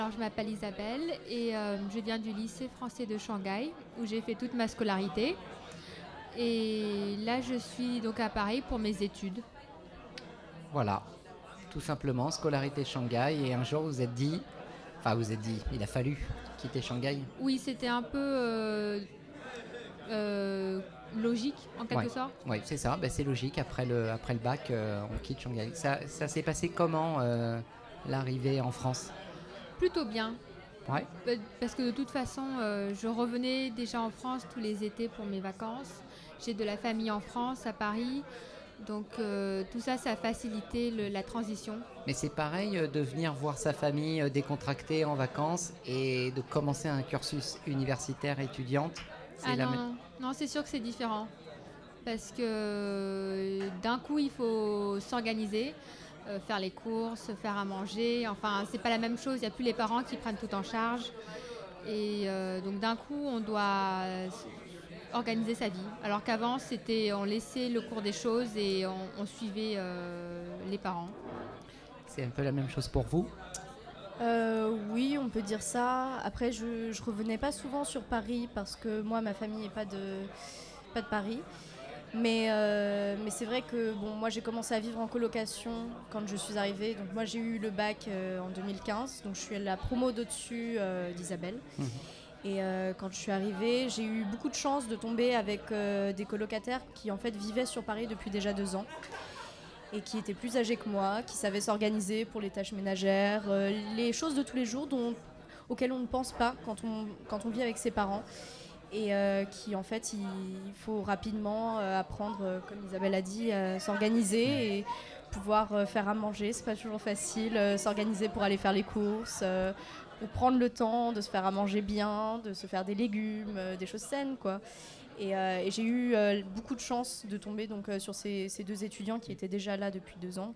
Alors, je m'appelle Isabelle et je viens du lycée français de Shanghai où j'ai fait toute ma scolarité. Et là, je suis donc à Paris pour mes études. Voilà, tout simplement, scolarité Shanghai. Et un jour, vous êtes dit, il a fallu quitter Shanghai. Oui, c'était un peu euh, logique en Ouais, quelque sorte. ouais, c'est ça. Ben, c'est logique. Après le bac, on quitte Shanghai. Ça s'est passé comment l'arrivée en France? Plutôt bien. Ouais. Parce que de toute façon, je revenais déjà en France tous les étés pour mes vacances. J'ai de la famille en France, à Paris. Donc tout ça, ça a facilité la transition. Mais c'est pareil de venir voir sa famille décontractée en vacances et de commencer un cursus universitaire étudiante. C'est Ah la non, même. non, non, c'est sûr que c'est différent. Parce que d'un coup, il faut s'organiser, faire les courses, faire à manger. Enfin, c'est pas la même chose. Il n'y a plus les parents qui prennent tout en charge. Et donc d'un coup, on doit organiser sa vie. Alors qu'avant, c'était on laissait le cours des choses et on suivait les parents. C'est un peu la même chose pour vous. Oui, on peut dire ça. Après, je revenais pas souvent sur Paris parce que moi, ma famille n'est pas de Paris. Mais c'est vrai que bon, moi, j'ai commencé à vivre en colocation quand je suis arrivée. Donc moi, j'ai eu le bac en 2015. Donc je suis la promo d'au-dessus d'Isabelle. Et quand je suis arrivée, j'ai eu beaucoup de chance de tomber avec des colocataires qui en fait vivaient sur Paris depuis déjà 2 ans et qui étaient plus âgés que moi, qui savaient s'organiser pour les tâches ménagères, les choses de tous les jours auxquelles on ne pense pas quand on vit avec ses parents. Et qui en fait il faut rapidement apprendre, comme Isabelle a dit, à s'organiser et pouvoir faire à manger. C'est pas toujours facile, s'organiser pour aller faire les courses, pour prendre le temps de se faire à manger bien, de se faire des légumes, des choses saines quoi. Et j'ai eu beaucoup de chance de tomber donc, sur ces deux étudiants qui étaient déjà là depuis 2 ans,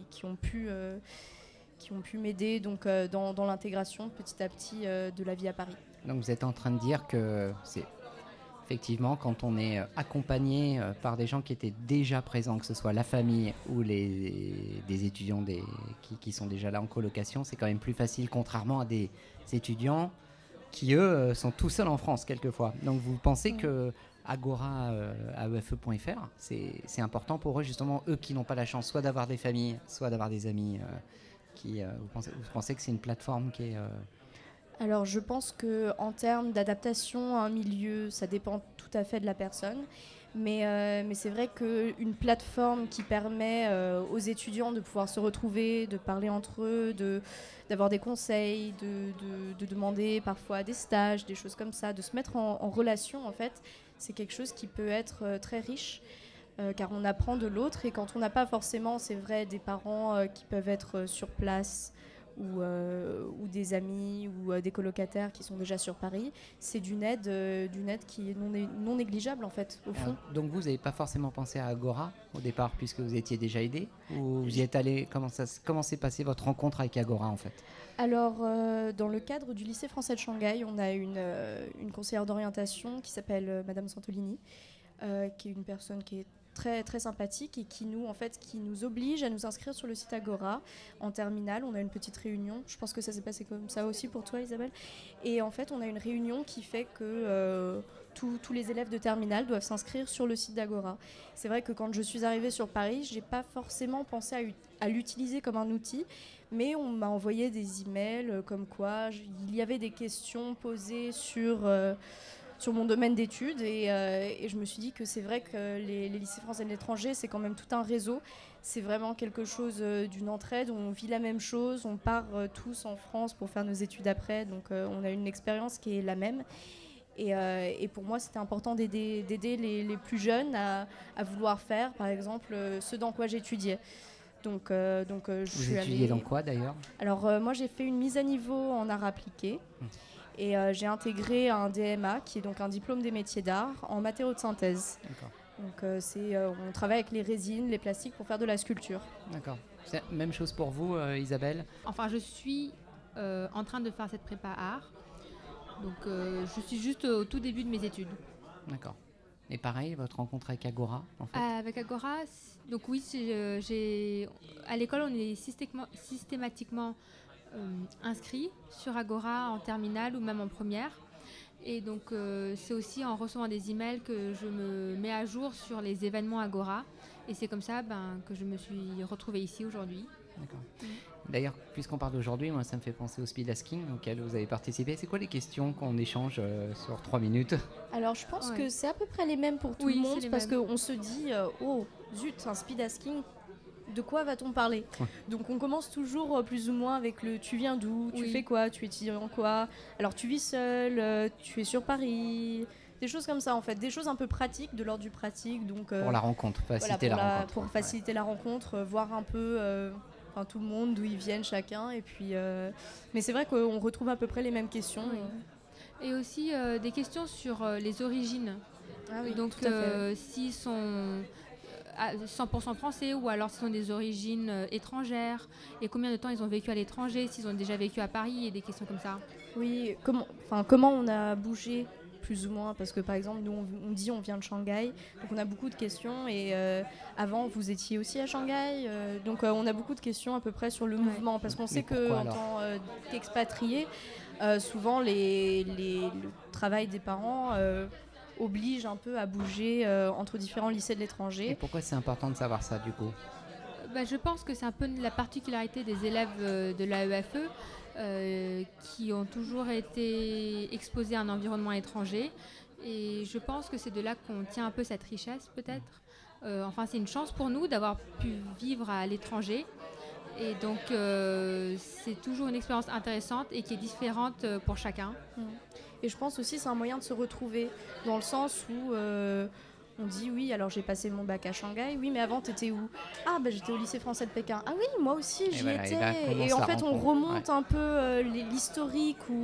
qui ont pu m'aider donc, dans l'intégration petit à petit de la vie à Paris. Donc vous êtes en train de dire que c'est effectivement quand on est accompagné par des gens qui étaient déjà présents, que ce soit la famille ou des étudiants qui sont déjà là en colocation, c'est quand même plus facile contrairement à des étudiants qui eux sont tout seuls en France quelquefois. Donc vous pensez que Agora, aefe.fr, c'est important pour eux justement, eux qui n'ont pas la chance soit d'avoir des familles, soit d'avoir des amis vous pensez que c'est une plateforme qui est Alors je pense qu'en termes d'adaptation à un milieu, ça dépend tout à fait de la personne. Mais c'est vrai qu'une plateforme qui permet aux étudiants de pouvoir se retrouver, de parler entre eux, d'avoir des conseils, de demander parfois des stages, des choses comme ça, de se mettre en relation, en fait, c'est quelque chose qui peut être très riche. Car on apprend de l'autre et quand on n'a pas forcément, c'est vrai, des parents qui peuvent être sur place ou des amis ou des colocataires qui sont déjà sur Paris, c'est d'une aide qui est non négligeable en fait, au fond. donc vous n'avez pas forcément pensé à Agora au départ puisque vous étiez déjà aidé ou vous y êtes allé, comment s'est passée votre rencontre avec Agora en fait? Alors, dans le cadre du lycée français de Shanghai, on a une conseillère d'orientation qui s'appelle Madame Santolini, qui est une personne qui est très très sympathique et qui nous oblige à nous inscrire sur le site Agora en terminale. On a une petite réunion. Je pense que ça s'est passé comme ça aussi pour toi, Isabelle. Et en fait, on a une réunion qui fait que tous les élèves de terminale doivent s'inscrire sur le site d'Agora. C'est vrai que quand je suis arrivée sur Paris, j'ai pas forcément pensé à l'utiliser comme un outil, mais on m'a envoyé des emails comme quoi il y avait des questions posées sur mon domaine d'études et je me suis dit que c'est vrai que les lycées français de l'étranger, c'est quand même tout un réseau. C'est vraiment quelque chose d'une entraide, on vit la même chose, on part tous en France pour faire nos études après, donc on a une expérience qui est la même. Et pour moi, c'était important d'aider les plus jeunes à vouloir faire, par exemple, ce dans quoi j'étudiais. Donc, je Vous suis étudiez dans allée. quoi d'ailleurs? Alors, moi, j'ai fait une mise à niveau en art appliqué. Et j'ai intégré un DMA, qui est donc un diplôme des métiers d'art, en matériaux de synthèse. D'accord. Donc on travaille avec les résines, les plastiques pour faire de la sculpture. D'accord. C'est la même chose pour vous, Isabelle? Enfin, je suis en train de faire cette prépa art. Donc je suis juste au tout début de mes études. D'accord. Et pareil, votre rencontre avec Agora, en fait? Avec Agora, donc oui, à l'école, on est systématiquement inscrits sur Agora en terminale ou même en première. Et donc, c'est aussi en recevant des emails que je me mets à jour sur les événements Agora. Et c'est comme ça que je me suis retrouvée ici aujourd'hui. D'accord. D'ailleurs, puisqu'on parle d'aujourd'hui, moi, ça me fait penser au speed asking auquel vous avez participé. C'est quoi les questions qu'on échange sur 3 minutes? Alors, je pense que c'est à peu près les mêmes pour tout le monde, parce qu'on se dit, oh, zut, un speed asking, de quoi va-t-on parler? Donc, on commence toujours plus ou moins avec le « tu viens d'où? Tu fais quoi? Tu étudies en quoi? Alors, tu vis seul? Tu es sur Paris ?» Des choses comme ça, en fait. Des choses un peu pratiques, de l'ordre du pratique. Donc, pour la rencontre, faciliter la rencontre. Pour faciliter la rencontre, voir un peu tout le monde, d'où ils viennent chacun. Et puis, mais c'est vrai qu'on retrouve à peu près les mêmes questions. Oui. Et aussi des questions sur les origines. Ah oui, donc, s'ils sont 100% français ou alors s'ils ont des origines étrangères et combien de temps ils ont vécu à l'étranger, s'ils ont déjà vécu à Paris et des questions comme ça. Oui, comment on a bougé plus ou moins, parce que par exemple nous on dit on vient de Shanghai, donc on a beaucoup de questions et avant vous étiez aussi à Shanghai, donc on a beaucoup de questions à peu près sur le mouvement, parce qu'on sait qu'en tant qu'expatrié, souvent le travail des parents oblige un peu à bouger entre différents lycées de l'étranger. Et pourquoi c'est important de savoir ça du coup? Je pense que c'est un peu la particularité des élèves de l'AEFE qui ont toujours été exposés à un environnement étranger. Et je pense que c'est de là qu'on tient un peu cette richesse peut-être. C'est une chance pour nous d'avoir pu vivre à l'étranger. Et donc c'est toujours une expérience intéressante et qui est différente pour chacun. Et je pense aussi que c'est un moyen de se retrouver, dans le sens où on dit oui, alors j'ai passé mon bac à Shanghai, oui, mais avant t'étais où? Ah, j'étais au lycée français de Pékin. Ah oui, moi aussi j'y étais. Et en fait, on remonte un peu l'historique ou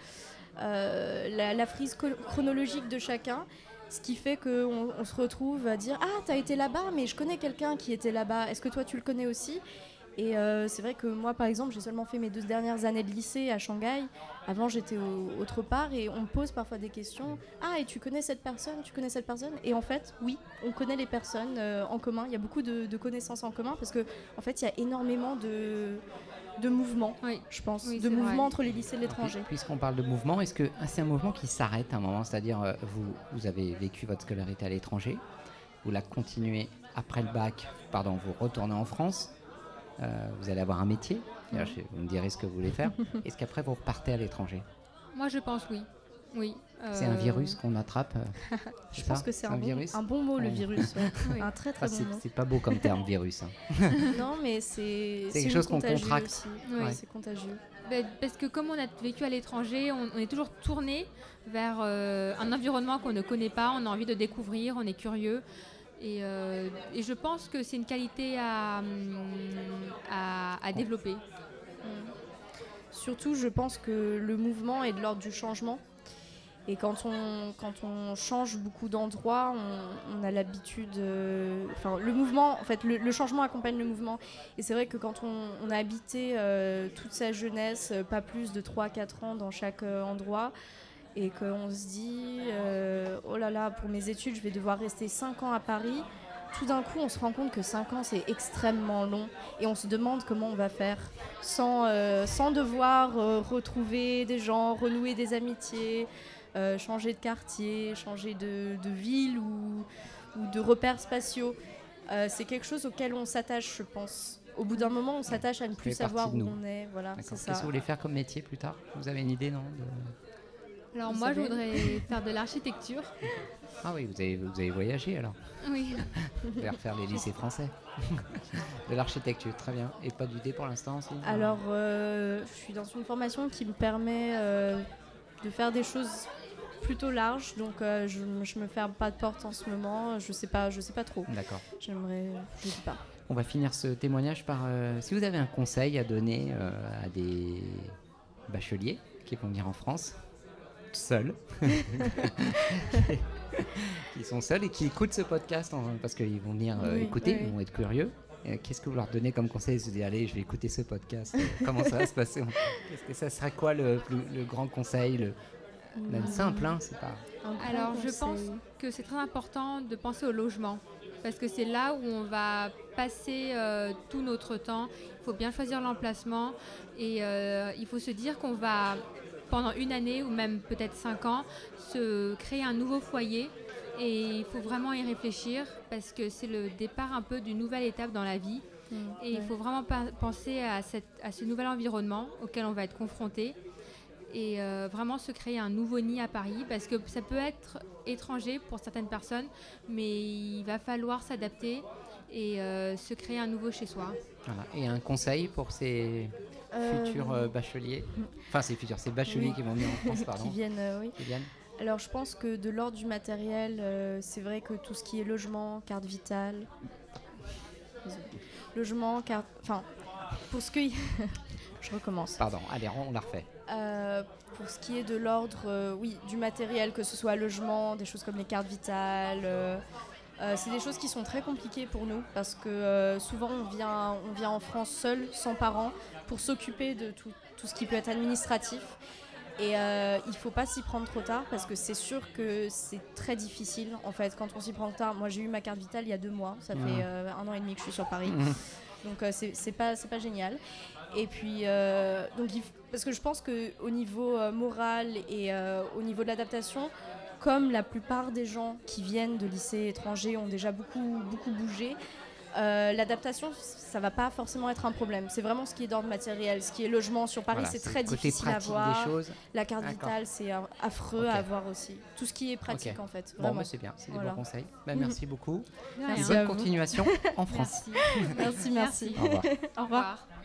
la frise chronologique de chacun, ce qui fait qu'on se retrouve à dire ah, t'as été là-bas, mais je connais quelqu'un qui était là-bas. Est-ce que toi tu le connais aussi? Et c'est vrai que moi, par exemple, j'ai seulement fait mes 2 dernières années de lycée à Shanghai. Avant, j'étais autre part et on me pose parfois des questions. Ah, et tu connais cette personne? Tu connais cette personne? Et en fait, oui, on connaît les personnes en commun. Il y a beaucoup de connaissances en commun parce que, en fait, il y a énormément de mouvements, je pense, de mouvements entre les lycées de l'étranger. Puisqu'on parle de mouvement, est-ce que c'est un mouvement qui s'arrête à un moment? C'est-à-dire, vous avez vécu votre scolarité à l'étranger, vous la continuez après le bac, vous retournez en France. Vous allez avoir un métier, vous me direz ce que vous voulez faire. Est-ce qu'après vous repartez à l'étranger? Moi je pense oui. C'est un virus qu'on attrape. Je pense que c'est un bon mot, le virus. Un très très bon mot. C'est pas beau comme terme, virus. Non, mais c'est quelque chose qu'on contracte. C'est contagieux. Parce que comme on a vécu à l'étranger, on est toujours tourné vers un environnement qu'on ne connaît pas, on a envie de découvrir, on est curieux. Et je pense que c'est une qualité à développer. Surtout, je pense que le mouvement est de l'ordre du changement. Et quand on change beaucoup d'endroits, on a l'habitude... le mouvement, en fait, le changement accompagne le mouvement. Et c'est vrai que quand on a habité toute sa jeunesse, pas plus de 3-4 ans dans chaque endroit, et qu'on se dit oh là là, pour mes études je vais devoir rester 5 ans à Paris, tout d'un coup on se rend compte que 5 ans c'est extrêmement long et on se demande comment on va faire sans devoir retrouver des gens, renouer des amitiés, changer de quartier, changer de ville ou de repères spatiaux. C'est quelque chose auquel on s'attache, je pense. Au bout d'un moment on s'attache à ne plus savoir où on est. Voilà, c'est ça. Qu'est-ce que vous voulez faire comme métier plus tard? Vous avez une idée, non? Alors moi, je voudrais faire de l'architecture. Ah oui, vous avez voyagé alors? Oui. Vous pouvez refaire les lycées français. De l'architecture, très bien. Et pas d'idée pour l'instant aussi? Alors, je suis dans une formation qui me permet de faire des choses plutôt larges. Donc, je me ferme pas de porte en ce moment. Je sais pas trop. D'accord. Je sais pas. On va finir ce témoignage par... si vous avez un conseil à donner à des bacheliers qui vont venir en France, seuls, qui sont seuls et qui écoutent ce podcast parce qu'ils vont venir écouter, ils vont être curieux. Qu'est-ce que vous leur donnez comme conseil? Se dire allez, je vais écouter ce podcast. Comment ça va se passer? Qu'est-ce que ça serait quoi le grand conseil, même simple, hein, c'est pas... Alors je pense que c'est très important de penser au logement parce que c'est là où on va passer tout notre temps. Il faut bien choisir l'emplacement et il faut se dire qu'on va, pendant une année ou même peut-être 5 ans, se créer un nouveau foyer. Et il faut vraiment y réfléchir parce que c'est le départ un peu d'une nouvelle étape dans la vie. Et il faut vraiment penser à ce nouvel environnement auquel on va être confronté et vraiment se créer un nouveau nid à Paris parce que ça peut être étranger pour certaines personnes, mais il va falloir s'adapter et se créer un nouveau chez soi. Voilà. Et un conseil pour ces futurs bacheliers, enfin ces bacheliers qui vont venir en France, pardon. Qui viennent, oui. Qui viennent. Alors je pense que de l'ordre du matériel, c'est vrai que tout ce qui est logement, carte vitale, logement, carte... Enfin, pour ce que... je recommence. Pardon, allez, on la refait. Pour ce qui est de l'ordre, oui, du matériel, que ce soit logement, des choses comme les cartes vitales, c'est des choses qui sont très compliquées pour nous parce que souvent on vient en France seul, sans parents, pour s'occuper de tout ce qui peut être administratif. Et il ne faut pas s'y prendre trop tard parce que c'est sûr que c'est très difficile en fait quand on s'y prend tard. Moi j'ai eu ma carte vitale il y a 2 mois, ça fait 1 an et demi que je suis sur Paris, donc c'est pas génial. Et puis parce que je pense qu'au niveau moral et au niveau de l'adaptation, comme la plupart des gens qui viennent de lycées étrangers ont déjà beaucoup bougé, l'adaptation, ça va pas forcément être un problème. C'est vraiment ce qui est d'ordre matériel. Ce qui est logement sur Paris, c'est très difficile à avoir. La carte vitale, c'est affreux à avoir aussi. Tout ce qui est pratique, en fait. Bon, c'est bien, c'est des bons conseils. Merci beaucoup. Merci Bonne continuation en France. Merci. Au revoir. Au revoir.